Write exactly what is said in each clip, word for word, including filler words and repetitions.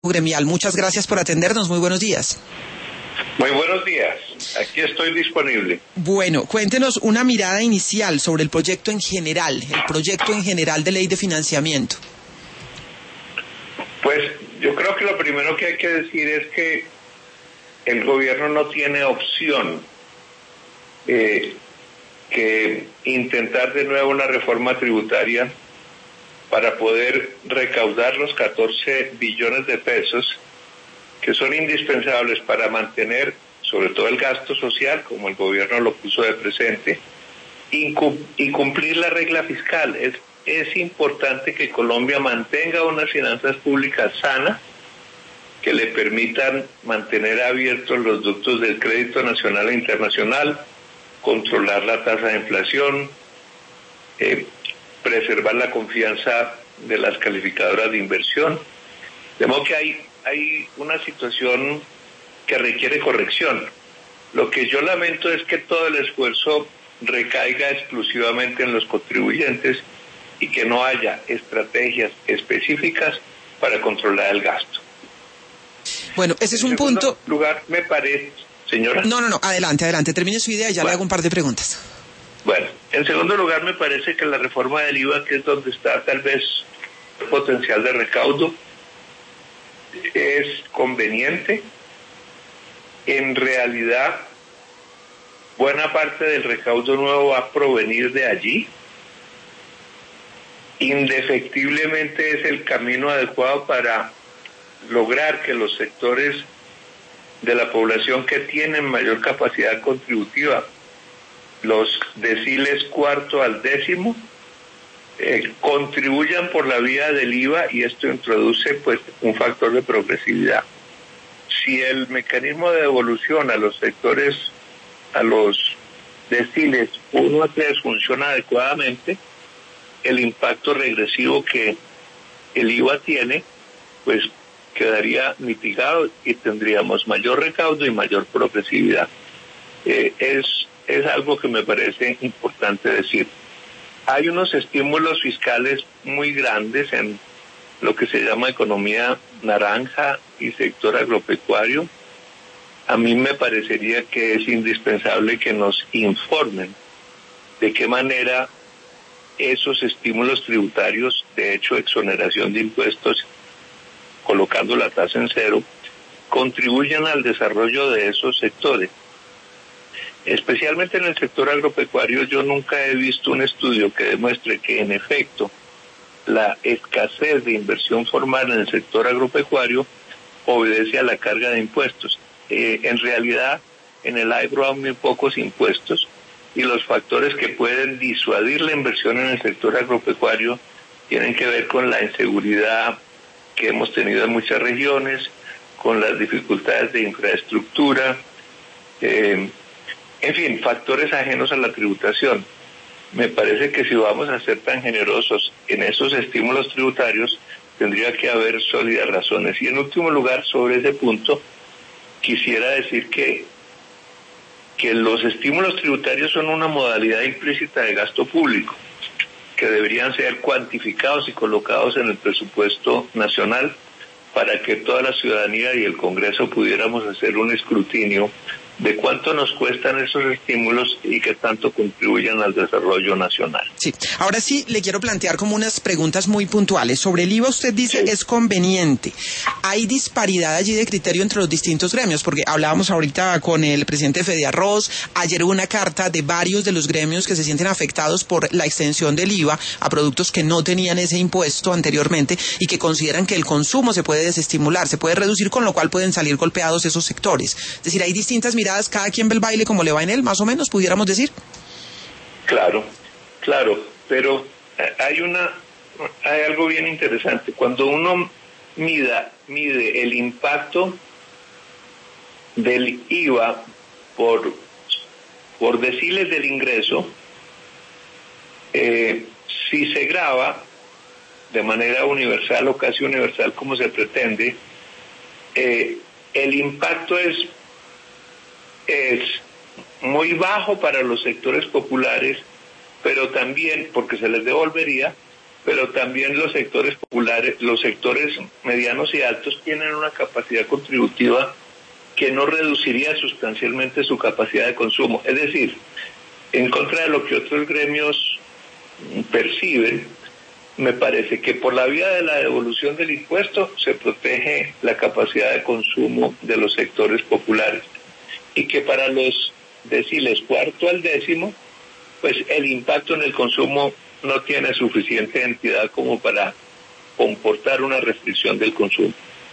gremial. Muchas gracias por atendernos. Muy buenos días. Muy buenos días. Aquí estoy disponible. Bueno, cuéntenos una mirada inicial sobre el proyecto en general, el proyecto en general de ley de financiamiento. Pues yo creo que lo primero que hay que decir es que el gobierno no tiene opción eh, que intentar de nuevo una reforma tributaria para poder recaudar los catorce billones de pesos que son indispensables para mantener sobre todo el gasto social, como el gobierno lo puso de presente, y, y cumplir la regla fiscal. Es, es importante que Colombia mantenga unas finanzas públicas sanas que le permitan mantener abiertos los ductos del crédito nacional e internacional, controlar la tasa de inflación, eh, preservar la confianza de las calificadoras de inversión. De modo que hay, hay una situación que requiere corrección. Lo que yo lamento es que todo el esfuerzo recaiga exclusivamente en los contribuyentes y que no haya estrategias específicas para controlar el gasto. Bueno, ese es un punto. En lugar, me parece, señora. No, no, no, adelante, adelante, termine su idea y ya bueno, le hago un par de preguntas. Bueno, en segundo lugar, me parece que la reforma del I V A, que es donde está tal vez el potencial de recaudo, es conveniente. En realidad, buena parte del recaudo nuevo va a provenir de allí. Indefectiblemente es el camino adecuado para lograr que los sectores de la población que tienen mayor capacidad contributiva, los deciles cuarto al décimo, eh, contribuyan por la vía del I V A, y esto introduce pues un factor de progresividad. Si el mecanismo de devolución a los sectores, a los deciles uno a tres funciona adecuadamente, el impacto regresivo que el I V A tiene, pues quedaría mitigado y tendríamos mayor recaudo y mayor progresividad. Eh, es, es algo que me parece importante decir. Hay unos estímulos fiscales muy grandes en lo que se llama economía naranja y sector agropecuario. A mí me parecería que es indispensable que nos informen de qué manera esos estímulos tributarios, de hecho exoneración de impuestos, colocando la tasa en cero, contribuyen al desarrollo de esos sectores. Especialmente en el sector agropecuario, yo nunca he visto un estudio que demuestre que en efecto la escasez de inversión formal en el sector agropecuario obedece a la carga de impuestos. Eh, en realidad, en el agro hay muy pocos impuestos, y los factores que pueden disuadir la inversión en el sector agropecuario tienen que ver con la inseguridad que hemos tenido en muchas regiones, con las dificultades de infraestructura, eh, en fin, factores ajenos a la tributación. Me parece que si vamos a ser tan generosos en esos estímulos tributarios, tendría que haber sólidas razones. Y en último lugar, sobre ese punto, quisiera decir que, que los estímulos tributarios son una modalidad implícita de gasto público, que deberían ser cuantificados y colocados en el presupuesto nacional para que toda la ciudadanía y el Congreso pudiéramos hacer un escrutinio de cuánto nos cuestan esos estímulos y qué tanto contribuyen al desarrollo nacional. Sí, ahora sí le quiero plantear como unas preguntas muy puntuales. Sobre el I V A usted dice sí. Es conveniente. ¿Hay disparidad allí de criterio entre los distintos gremios? Porque hablábamos ahorita con el presidente de Fediarroz, ayer hubo una carta de varios de los gremios que se sienten afectados por la extensión del I V A a productos que no tenían ese impuesto anteriormente y que consideran que el consumo se puede desestimular, se puede reducir, con lo cual pueden salir golpeados esos sectores. Es decir, hay distintas miradas. Cada quien ve el baile como le va en él, más o menos, pudiéramos decir. Claro, claro, pero hay una, hay algo bien interesante. Cuando uno mida, mide el impacto del I V A por, por deciles del ingreso, eh, si se grava de manera universal o casi universal como se pretende, eh, el impacto es es muy bajo para los sectores populares, pero también, porque se les devolvería, pero también los sectores populares, los sectores medianos y altos tienen una capacidad contributiva que no reduciría sustancialmente su capacidad de consumo. Es decir, en contra de lo que otros gremios perciben, me parece que por la vía de la devolución del impuesto se protege la capacidad de consumo de los sectores populares y que para los deciles cuarto al décimo, pues el impacto en el consumo no tiene suficiente entidad como para comportar una restricción del consumo.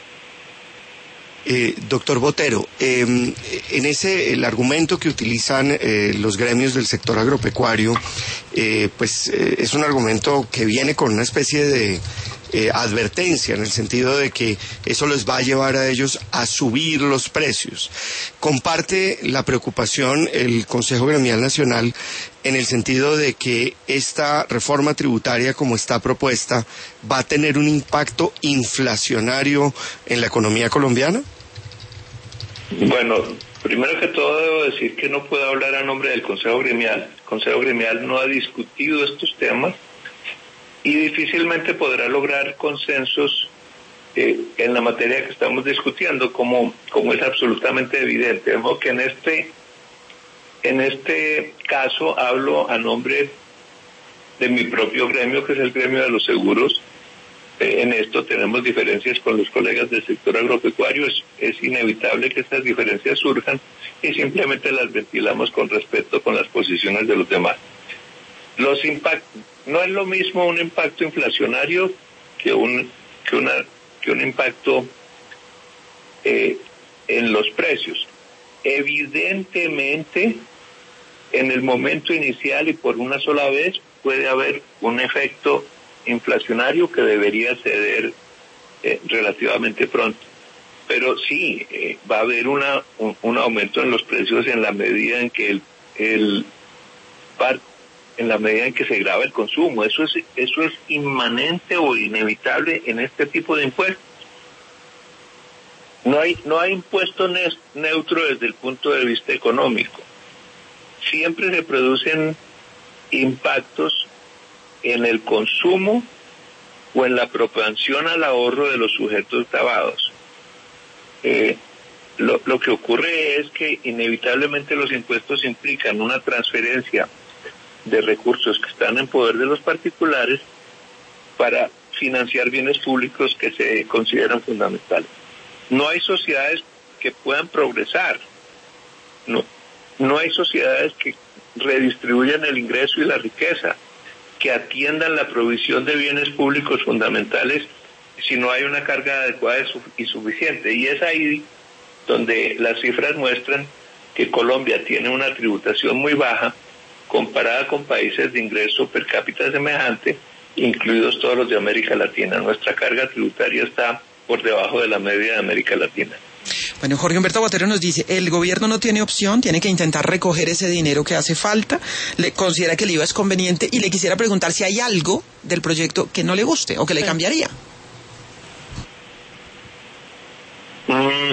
Eh, doctor Botero, eh, en ese el argumento que utilizan eh, los gremios del sector agropecuario, eh, pues eh, es un argumento que viene con una especie de eh, advertencia, en el sentido de que eso les va a llevar a ellos a subir los precios. ¿Comparte la preocupación el Consejo Gremial Nacional en el sentido de que esta reforma tributaria como está propuesta va a tener un impacto inflacionario en la economía colombiana? Bueno, primero que todo debo decir que no puedo hablar a nombre del Consejo Gremial. El Consejo Gremial no ha discutido estos temas y difícilmente podrá lograr consensos eh, en la materia que estamos discutiendo, como, como es absolutamente evidente. De modo que en este En este caso hablo a nombre de mi propio gremio, que es el gremio de los seguros. Eh, en esto tenemos diferencias con los colegas del sector agropecuario. Es, es inevitable que estas diferencias surjan y simplemente las ventilamos con respeto con las posiciones de los demás. Los impactos, no es lo mismo un impacto inflacionario que un, que una, que un impacto eh, en los precios. Evidentemente, en el momento inicial y por una sola vez puede haber un efecto inflacionario que debería ceder eh, relativamente pronto. Pero sí, eh, va a haber una, un, un aumento en los precios en la medida en que el, el par, en la medida en que se grava el consumo. Eso es, eso es inmanente o inevitable en este tipo de impuestos. No hay, no hay impuesto ne- neutro desde el punto de vista económico. Siempre se producen impactos en el consumo o en la propensión al ahorro de los sujetos grabados. Eh, lo, lo que ocurre es que inevitablemente los impuestos implican una transferencia de recursos que están en poder de los particulares para financiar bienes públicos que se consideran fundamentales. No hay sociedades que puedan progresar, no, no hay sociedades que redistribuyan el ingreso y la riqueza, que atiendan la provisión de bienes públicos fundamentales si no hay una carga adecuada y suficiente. Y es ahí donde las cifras muestran que Colombia tiene una tributación muy baja comparada con países de ingreso per cápita semejante, incluidos todos los de América Latina. Nuestra carga tributaria está por debajo de la media de América Latina. Bueno, Jorge Humberto Botero nos dice, el gobierno no tiene opción, tiene que intentar recoger ese dinero que hace falta, le considera que el I V A es conveniente y le quisiera preguntar si hay algo del proyecto que no le guste o que le cambiaría. Mm.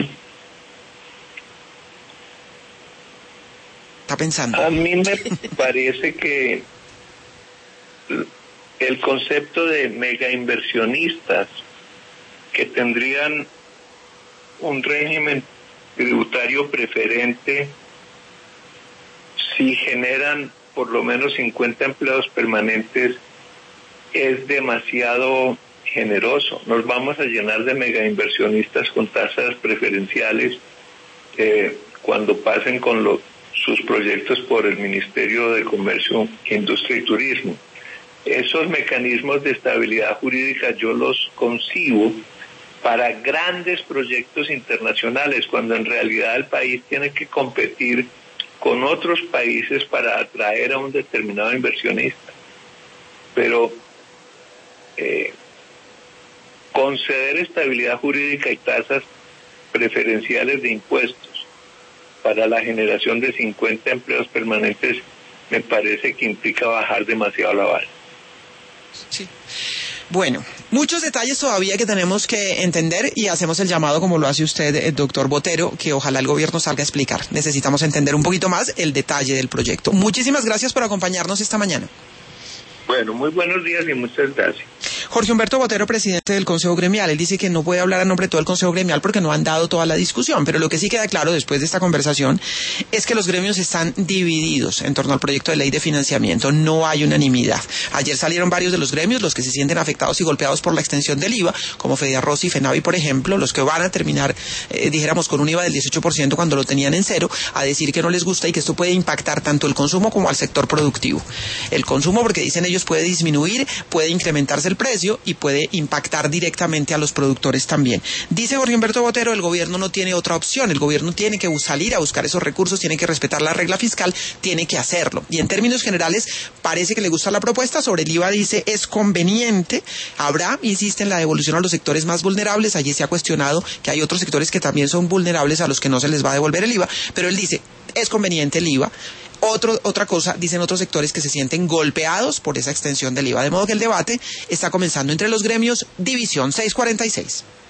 Está pensando. A mí me parece que el concepto de mega inversionistas que tendrían un régimen tributario preferente si generan por lo menos cincuenta empleos permanentes es demasiado generoso. Nos vamos a llenar de mega inversionistas con tasas preferenciales eh, cuando pasen con los, sus proyectos por el Ministerio de Comercio, Industria y Turismo. Esos mecanismos de estabilidad jurídica yo los concibo para grandes proyectos internacionales, cuando en realidad el país tiene que competir con otros países para atraer a un determinado inversionista. Pero eh, conceder estabilidad jurídica y tasas preferenciales de impuestos para la generación de cincuenta empleos permanentes me parece que implica bajar demasiado la vara. Sí. Bueno, muchos detalles todavía que tenemos que entender y hacemos el llamado, como lo hace usted, el doctor Botero, que ojalá el gobierno salga a explicar. Necesitamos entender un poquito más el detalle del proyecto. Muchísimas gracias por acompañarnos esta mañana. Bueno. Bueno, muy buenos días y muchas gracias. Jorge Humberto Botero, presidente del Consejo Gremial, él dice que no puede hablar a nombre de todo el Consejo Gremial porque no han dado toda la discusión, pero lo que sí queda claro después de esta conversación es que los gremios están divididos en torno al proyecto de ley de financiamiento, no hay unanimidad. Ayer salieron varios de los gremios, los que se sienten afectados y golpeados por la extensión del I V A, como Fediarroz y FENAVI, por ejemplo, los que van a terminar, eh, dijéramos, con un I V A del dieciocho por ciento cuando lo tenían en cero, a decir que no les gusta y que esto puede impactar tanto el consumo como al sector productivo. El consumo, porque dicen ellos, puede disminuir, puede incrementarse el precio y puede impactar directamente a los productores también. Dice Jorge Humberto Botero, el gobierno no tiene otra opción, el gobierno tiene que salir a buscar esos recursos, tiene que respetar la regla fiscal, tiene que hacerlo. Y en términos generales, parece que le gusta la propuesta. Sobre el I V A dice, es conveniente, habrá, insiste en la devolución a los sectores más vulnerables. Allí se ha cuestionado que hay otros sectores que también son vulnerables a los que no se les va a devolver el I V A, pero él dice, es conveniente el I V A. Otro, otra cosa, dicen otros sectores que se sienten golpeados por esa extensión del I V A, de modo que el debate está comenzando entre los gremios. División seiscientos cuarenta y seis.